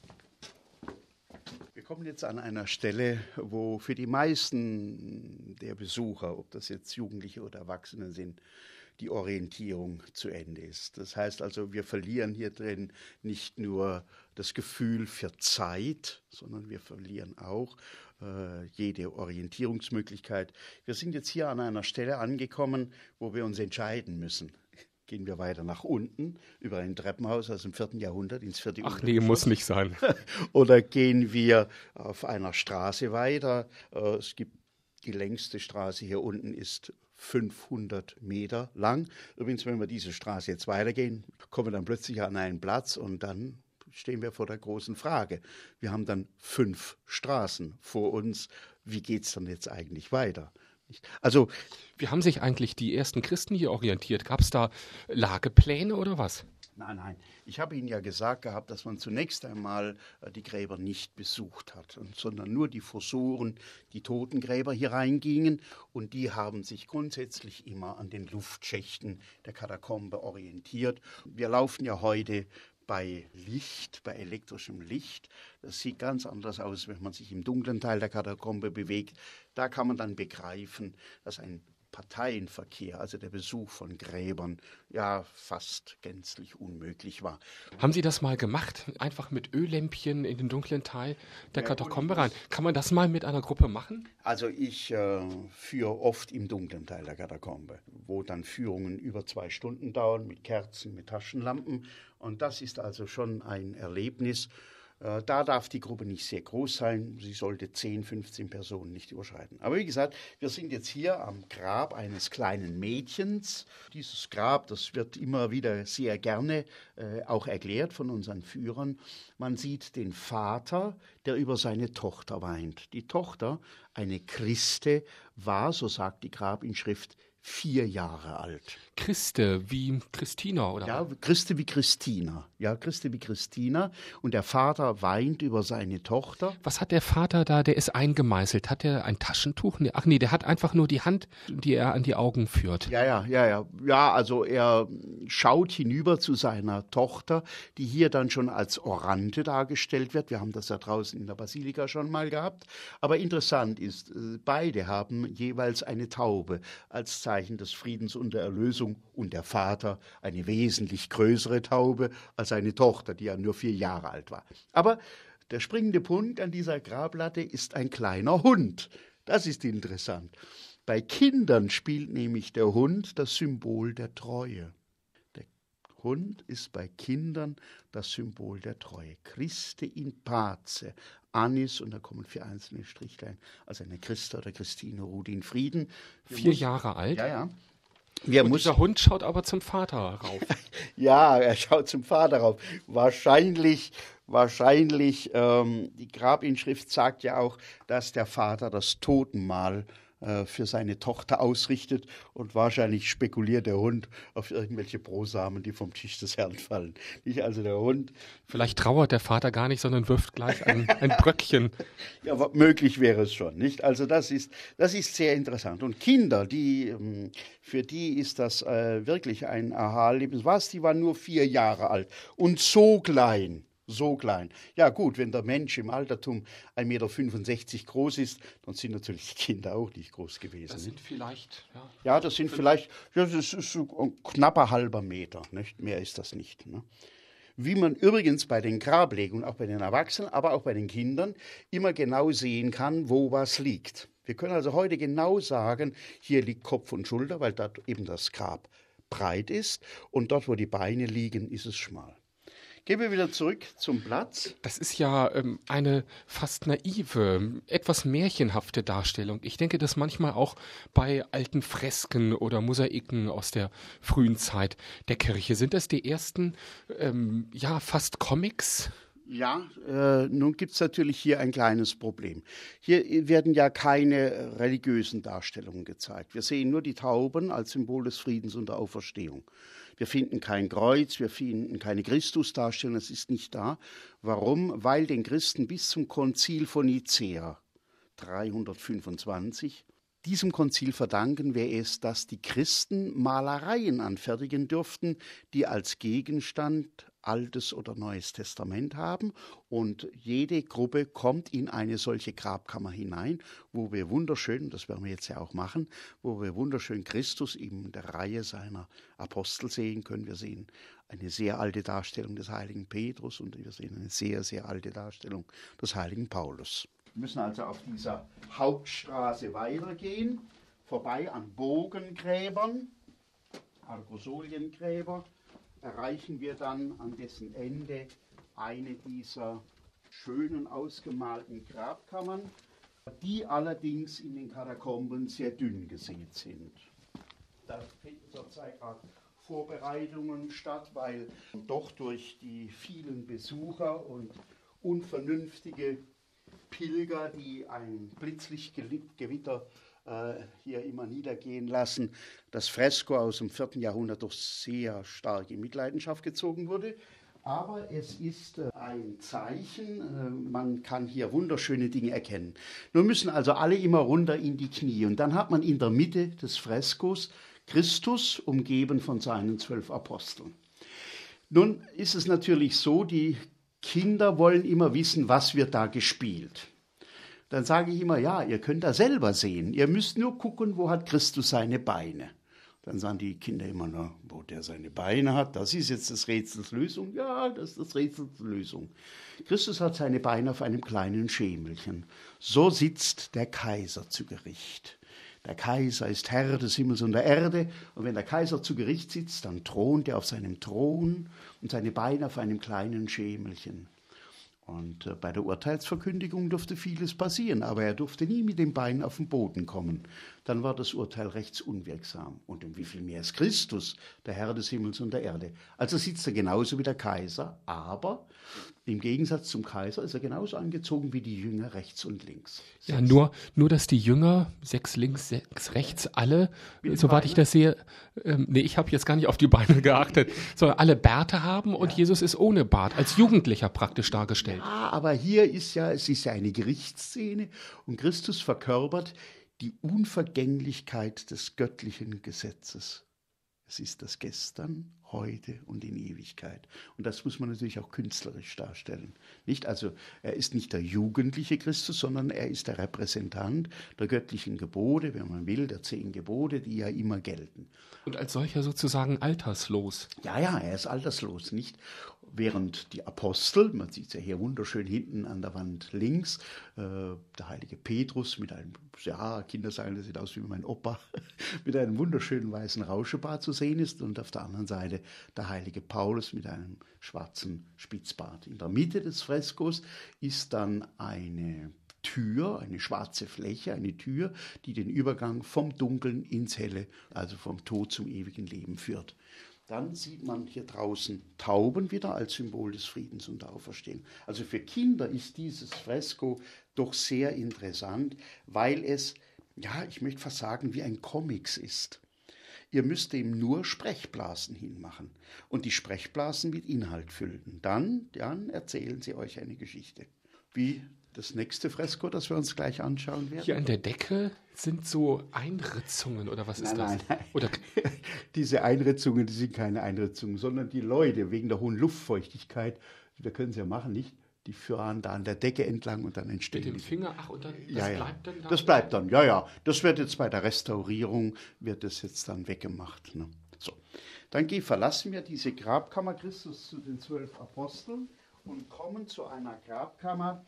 Wir kommen jetzt an einer Stelle, wo für die meisten der Besucher, ob das jetzt Jugendliche oder Erwachsene sind, die Orientierung zu Ende ist. Das heißt also, wir verlieren hier drin nicht nur das Gefühl für Zeit, sondern wir verlieren auch jede Orientierungsmöglichkeit. Wir sind jetzt hier an einer Stelle angekommen, wo wir uns entscheiden müssen. Gehen wir weiter nach unten, über ein Treppenhaus aus dem 4. Jahrhundert ins 4. Jahrhundert. Ach nee, muss nicht sein. Oder gehen wir auf einer Straße weiter. Es gibt die längste Straße hier unten ist 500 Meter lang. Übrigens, wenn wir diese Straße jetzt weitergehen, kommen wir dann plötzlich an einen Platz und dann stehen wir vor der großen Frage. Wir haben dann 5 Straßen vor uns. Wie geht es dann jetzt eigentlich weiter? Also, wie haben sich eigentlich die ersten Christen hier orientiert? Gab es da Lagepläne oder was? Nein. Ich habe Ihnen ja gesagt gehabt, dass man zunächst einmal die Gräber nicht besucht hat, sondern nur die Fossuren, die Totengräber hier reingingen. Und die haben sich grundsätzlich immer an den Luftschächten der Katakombe orientiert. Wir laufen ja heute bei Licht, bei elektrischem Licht. Das sieht ganz anders aus, wenn man sich im dunklen Teil der Katakombe bewegt. Da kann man dann begreifen, dass ein Parteienverkehr, also der Besuch von Gräbern, ja fast gänzlich unmöglich war. Haben Sie das mal gemacht? Einfach mit Öllämpchen in den dunklen Teil der Katakombe rein? Kann man das mal mit einer Gruppe machen? Also ich führe oft im dunklen Teil der Katakombe, wo dann Führungen über 2 Stunden dauern, mit Kerzen, mit Taschenlampen. Und das ist also schon ein Erlebnis. Da darf die Gruppe nicht sehr groß sein. Sie sollte 10, 15 Personen nicht überschreiten. Aber wie gesagt, wir sind jetzt hier am Grab eines kleinen Mädchens. Dieses Grab, das wird immer wieder sehr gerne auch erklärt von unseren Führern. Man sieht den Vater, der über seine Tochter weint. Die Tochter, eine Christe, war, so sagt die Grabinschrift, 4 Jahre alt. Christe wie Christina, oder? Ja, Christe wie Christina. Ja, Christe wie Christina. Und der Vater weint über seine Tochter. Was hat der Vater da? Der ist eingemeißelt. Hat er ein Taschentuch? Ach nee, der hat einfach nur die Hand, die er an die Augen führt. Ja, also er schaut hinüber zu seiner Tochter, die hier dann schon als Orante dargestellt wird. Wir haben das ja draußen in der Basilika schon mal gehabt. Aber interessant ist, beide haben jeweils eine Taube als Zeichen des Friedens und der Erlösung und der Vater eine wesentlich größere Taube als seine Tochter, die ja nur 4 Jahre alt war. Aber der springende Punkt an dieser Grablatte ist ein kleiner Hund. Das ist interessant. Bei Kindern spielt nämlich der Hund das Symbol der Treue. Der Hund ist bei Kindern das Symbol der Treue. Christe in pace, Anis, und da kommen 4 einzelne Strichlein, also eine Christa oder Christine ruht in Frieden. 4 Jahre alt? Ja. Und dieser Hund schaut aber zum Vater rauf. Ja, er schaut zum Vater rauf. Wahrscheinlich, die Grabinschrift sagt ja auch, dass der Vater das Totenmahl für seine Tochter ausrichtet, und wahrscheinlich spekuliert der Hund auf irgendwelche Brosamen, die vom Tisch des Herrn fallen. Nicht also der Hund. Vielleicht trauert der Vater gar nicht, sondern wirft gleich ein Bröckchen. Ja, möglich wäre es schon, nicht? Also das ist sehr interessant. Und Kinder, für die ist das wirklich ein Aha-Erlebnis. Die waren nur 4 Jahre alt und so klein. So klein. Ja gut, wenn der Mensch im Altertum 1,65 Meter groß ist, dann sind natürlich die Kinder auch nicht groß gewesen. Das sind vielleicht, ja. Ja, das sind vielleicht, ja, das ist so ein knapper halber Meter, nicht? Mehr ist das nicht. Ne? Wie man übrigens bei den Grablegungen, auch bei den Erwachsenen, aber auch bei den Kindern, immer genau sehen kann, wo was liegt. Wir können also heute genau sagen, hier liegt Kopf und Schulter, weil dort eben das Grab breit ist und dort, wo die Beine liegen, ist es schmal. Gehen wir wieder zurück zum Platz. Das ist ja eine fast naive, etwas märchenhafte Darstellung. Ich denke, dass manchmal auch bei alten Fresken oder Mosaiken aus der frühen Zeit der Kirche, sind das die ersten, fast Comics? Ja, nun gibt es natürlich hier ein kleines Problem. Hier werden ja keine religiösen Darstellungen gezeigt. Wir sehen nur die Tauben als Symbol des Friedens und der Auferstehung. Wir finden kein Kreuz, wir finden keine Christusdarstellung, das ist nicht da. Warum? Weil den Christen bis zum Konzil von Nicäa 325, diesem Konzil verdanken wir es, dass die Christen Malereien anfertigen dürften, die als Gegenstand Altes oder Neues Testament haben, und jede Gruppe kommt in eine solche Grabkammer hinein, wo wir wunderschön, das werden wir jetzt ja auch machen, wo wir wunderschön Christus in der Reihe seiner Apostel sehen können. Wir sehen eine sehr alte Darstellung des heiligen Petrus und wir sehen eine sehr, sehr alte Darstellung des heiligen Paulus. Wir müssen also auf dieser Hauptstraße weitergehen, vorbei an Bogengräbern, Argosolien-Gräber, erreichen wir dann an dessen Ende eine dieser schönen ausgemalten Grabkammern, die allerdings in den Katakomben sehr dünn gesät sind. Da finden zurzeit gerade Vorbereitungen statt, weil doch durch die vielen Besucher und unvernünftige Pilger, die ein Blitzlichtgewitter hier immer niedergehen lassen, das Fresko aus dem 4. Jahrhundert doch sehr stark in Mitleidenschaft gezogen wurde. Aber es ist ein Zeichen, man kann hier wunderschöne Dinge erkennen. Nun müssen also alle immer runter in die Knie und dann hat man in der Mitte des Freskos Christus umgeben von seinen 12 Aposteln. Nun ist es natürlich so, die Kinder wollen immer wissen, was wird da gespielt. Dann sage ich immer, ja, ihr könnt da selber sehen. Ihr müsst nur gucken, wo hat Christus seine Beine. Dann sagen die Kinder immer, na, wo der seine Beine hat, das ist jetzt das Rätsels Lösung. Ja, das ist das Rätsels Lösung. Christus hat seine Beine auf einem kleinen Schemelchen. So sitzt der Kaiser zu Gericht. Der Kaiser ist Herr des Himmels und der Erde. Und wenn der Kaiser zu Gericht sitzt, dann thront er auf seinem Thron und seine Beine auf einem kleinen Schemelchen. Und bei der Urteilsverkündigung durfte vieles passieren, aber er durfte nie mit den Beinen auf den Boden kommen. Dann war das Urteil rechtsunwirksam. Und um wie viel mehr ist Christus, der Herr des Himmels und der Erde? Also sitzt er genauso wie der Kaiser, aber im Gegensatz zum Kaiser ist er genauso angezogen wie die Jünger rechts und links. Ja, nur dass die Jünger, 6 links, 6 rechts, alle, soweit ich das sehe, ich habe jetzt gar nicht auf die Beine geachtet, sondern alle Bärte haben und Jesus ist ohne Bart, als Jugendlicher praktisch dargestellt. Ja, aber hier ist es ist ja eine Gerichtsszene und Christus verkörpert die Unvergänglichkeit des göttlichen Gesetzes. Es ist das Gestern, heute und in Ewigkeit. Und das muss man natürlich auch künstlerisch darstellen. Also er ist nicht der jugendliche Christus, sondern er ist der Repräsentant der göttlichen Gebote, wenn man will, der 10 Gebote, die ja immer gelten. Und als solcher sozusagen alterslos. Ja, er ist alterslos, nicht? Während die Apostel, man sieht es ja hier wunderschön hinten an der Wand links, der heilige Petrus mit einem, Kinder sagen, das sieht aus wie mein Opa, mit einem wunderschönen weißen Rauschebart zu sehen ist und auf der anderen Seite der heilige Paulus mit einem schwarzen Spitzbart. In der Mitte des Freskos ist dann eine Tür, eine schwarze Fläche, eine Tür, die den Übergang vom Dunkeln ins Helle, also vom Tod zum ewigen Leben führt. Dann sieht man hier draußen Tauben wieder als Symbol des Friedens und der Auferstehung. Also für Kinder ist dieses Fresko doch sehr interessant, weil es, ich möchte fast sagen, wie ein Comics ist. Ihr müsst ihm nur Sprechblasen hinmachen und die Sprechblasen mit Inhalt füllen. Dann erzählen sie euch eine Geschichte. Wie das nächste Fresko, das wir uns gleich anschauen werden. Hier an der Decke sind so Einritzungen, oder was ist das? Nein. Oder diese Einritzungen, die sind keine Einritzungen, sondern die Leute wegen der hohen Luftfeuchtigkeit, wir können es ja machen, nicht? Die fahren da an der Decke entlang und dann entstehen Mit dem Finger, und dann, bleibt dann da? Das bleibt dann, ja. Das wird jetzt bei der Restaurierung, wird das jetzt dann weggemacht. Ne? So. Dann verlassen wir diese Grabkammer Christus zu den 12 Aposteln und kommen zu einer Grabkammer,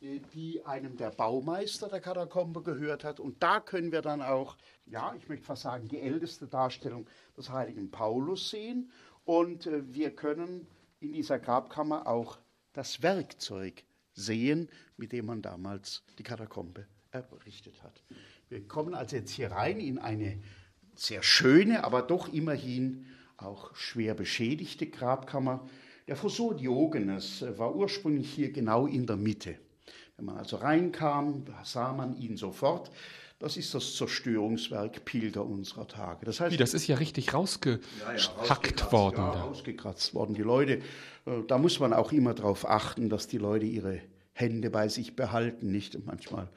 die einem der Baumeister der Katakombe gehört hat. Und da können wir dann auch, ich möchte fast sagen, die älteste Darstellung des heiligen Paulus sehen. Und wir können in dieser Grabkammer auch das Werkzeug sehen, mit dem man damals die Katakombe errichtet hat. Wir kommen also jetzt hier rein in eine sehr schöne, aber doch immerhin auch schwer beschädigte Grabkammer. Der Fossor Diogenes war ursprünglich hier genau in der Mitte. Wenn man also reinkam, sah man ihn sofort. Das ist das Zerstörungswerk Pilger unserer Tage. Das heißt, das ist ja richtig rausgehackt worden. Ja, rausgekratzt worden. Die Leute, da muss man auch immer darauf achten, dass die Leute ihre Hände bei sich behalten. Nicht? Und manchmal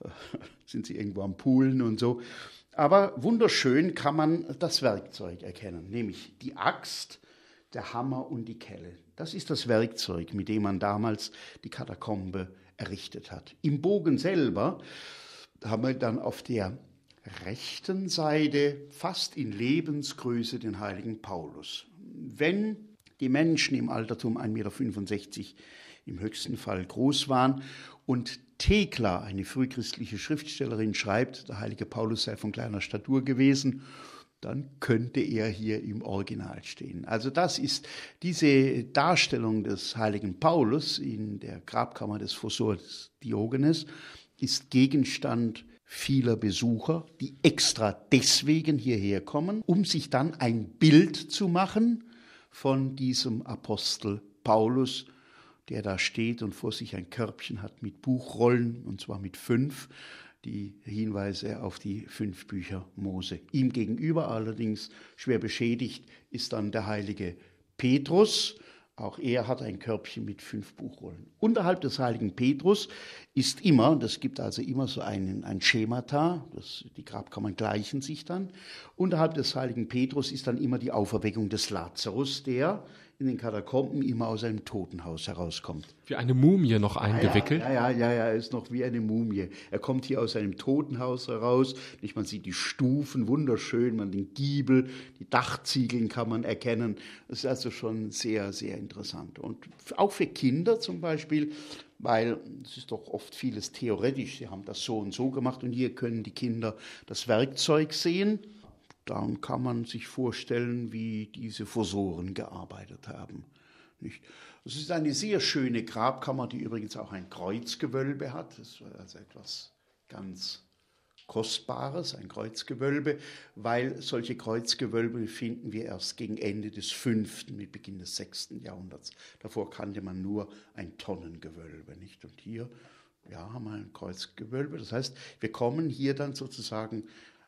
sind sie irgendwo am Poolen und so. Aber wunderschön kann man das Werkzeug erkennen, nämlich die Axt, der Hammer und die Kelle. Das ist das Werkzeug, mit dem man damals die Katakombe errichtet hat. Im Bogen selber haben wir dann auf der rechten Seite fast in Lebensgröße den heiligen Paulus. Wenn die Menschen im Altertum 1,65 Meter im höchsten Fall groß waren und Thekla, eine frühchristliche Schriftstellerin, schreibt, der heilige Paulus sei von kleiner Statur gewesen, dann könnte er hier im Original stehen. Also das ist diese Darstellung des heiligen Paulus in der Grabkammer des Fossors Diogenes, ist Gegenstand vieler Besucher, die extra deswegen hierher kommen, um sich dann ein Bild zu machen von diesem Apostel Paulus, der da steht und vor sich ein Körbchen hat mit Buchrollen, und zwar mit 5, die Hinweise auf die 5 Bücher Mose. Ihm gegenüber allerdings schwer beschädigt ist dann der heilige Petrus. Auch er hat ein Körbchen mit 5 Buchrollen. Unterhalb des heiligen Petrus ist immer, das gibt also immer so ein Schemata, die Grabkammern gleichen sich dann, unterhalb des heiligen Petrus ist dann immer die Auferweckung des Lazarus, der in den Katakomben immer aus einem Totenhaus herauskommt. Wie eine Mumie noch eingewickelt? Ja, er ist noch wie eine Mumie. Er kommt hier aus einem Totenhaus heraus. Man sieht die Stufen, wunderschön, man den Giebel, die Dachziegeln kann man erkennen. Das ist also schon sehr, sehr interessant. Und auch für Kinder zum Beispiel, weil es ist doch oft vieles theoretisch. Sie haben das so und so gemacht und hier können die Kinder das Werkzeug sehen. Dann kann man sich vorstellen, wie diese Fossoren gearbeitet haben. Nicht? Es ist eine sehr schöne Grabkammer, die übrigens auch ein Kreuzgewölbe hat. Das war also etwas ganz Kostbares, ein Kreuzgewölbe, weil solche Kreuzgewölbe finden wir erst gegen Ende des 5., mit Beginn des 6. Jahrhunderts. Davor kannte man nur ein Tonnengewölbe. Nicht? Und hier haben wir ein Kreuzgewölbe. Das heißt, wir kommen hier dann sozusagen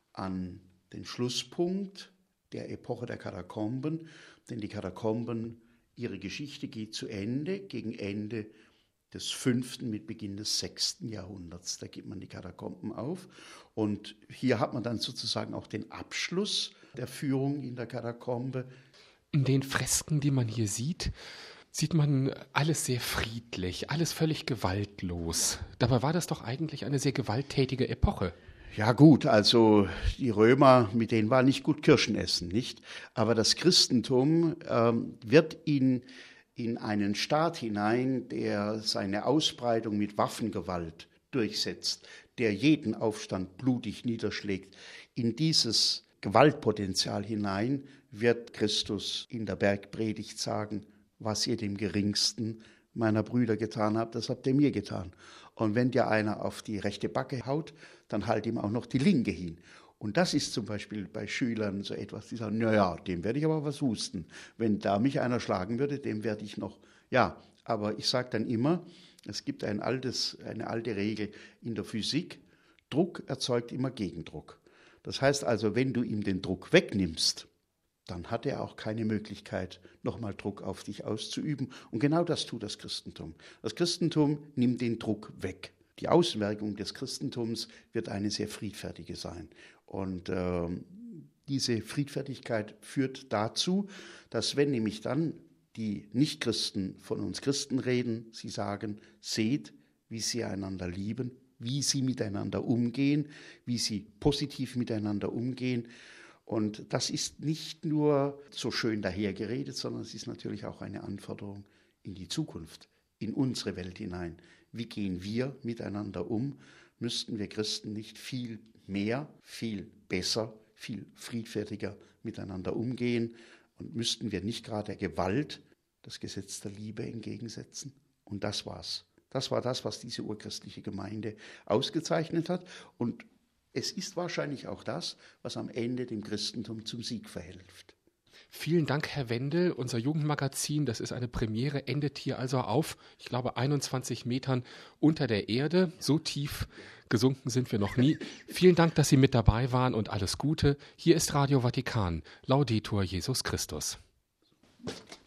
an den Schlusspunkt der Epoche der Katakomben, denn die Katakomben, ihre Geschichte geht zu Ende, gegen Ende des 5. mit Beginn des 6. Jahrhunderts. Da gibt man die Katakomben auf und hier hat man dann sozusagen auch den Abschluss der Führung in der Katakombe. In den Fresken, die man hier sieht man alles sehr friedlich, alles völlig gewaltlos. Dabei war das doch eigentlich eine sehr gewalttätige Epoche. Ja gut, also die Römer, mit denen war nicht gut Kirschen essen, nicht? Aber das Christentum wird in einen Staat hinein, der seine Ausbreitung mit Waffengewalt durchsetzt, der jeden Aufstand blutig niederschlägt. In dieses Gewaltpotenzial hinein wird Christus in der Bergpredigt sagen, was ihr dem Geringsten meiner Brüder getan habt, das habt ihr mir getan. Und wenn dir einer auf die rechte Backe haut, dann halt ihm auch noch die linke hin. Und das ist zum Beispiel bei Schülern so etwas, die sagen, naja, dem werde ich aber was husten. Wenn da mich einer schlagen würde, dem werde ich noch, aber ich sage dann immer, es gibt eine alte Regel in der Physik, Druck erzeugt immer Gegendruck. Das heißt also, wenn du ihm den Druck wegnimmst, dann hat er auch keine Möglichkeit, nochmal Druck auf dich auszuüben. Und genau das tut das Christentum. Das Christentum nimmt den Druck weg. Die Auswirkung des Christentums wird eine sehr friedfertige sein. Und diese Friedfertigkeit führt dazu, dass wenn nämlich dann die Nichtchristen von uns Christen reden. Sie sagen, seht, wie sie einander lieben, wie sie miteinander umgehen, wie sie positiv miteinander umgehen. Und das ist nicht nur so schön dahergeredet, sondern es ist natürlich auch eine Anforderung in die Zukunft, in unsere Welt hinein. Wie gehen wir miteinander um? Müssten wir Christen nicht viel mehr, viel besser, viel friedfertiger miteinander umgehen? Und müssten wir nicht gerade der Gewalt das Gesetz der Liebe entgegensetzen? Und das war's. Das war das, was diese urchristliche Gemeinde ausgezeichnet hat. Und es ist wahrscheinlich auch das, was am Ende dem Christentum zum Sieg verhilft. Vielen Dank, Herr Wendel. Unser Jugendmagazin, das ist eine Premiere, endet hier also auf, ich glaube, 21 Metern unter der Erde. So tief gesunken sind wir noch nie. Vielen Dank, dass Sie mit dabei waren und alles Gute. Hier ist Radio Vatikan. Laudetur Jesus Christus.